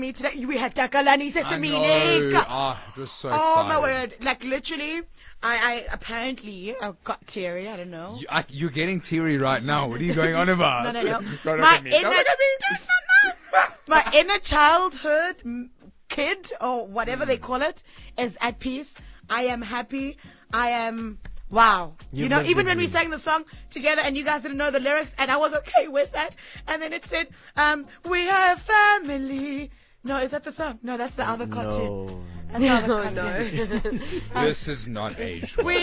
Sesame today. We had Takalani Sesame. It was so exciting. Oh my word! Like literally, I apparently got teary. I don't know. You're getting teary right now. What are you going on about? No. Don't look at me. Don't look at me. My inner childhood kid or whatever they call it is at peace. I am happy. I am. Wow. Even when we sang the song together and you guys didn't know the lyrics and I was okay with that. And then it said, we are family. No, is that the song? No, that's the other cartoon. No. That's the other cartoon. This is not aged well.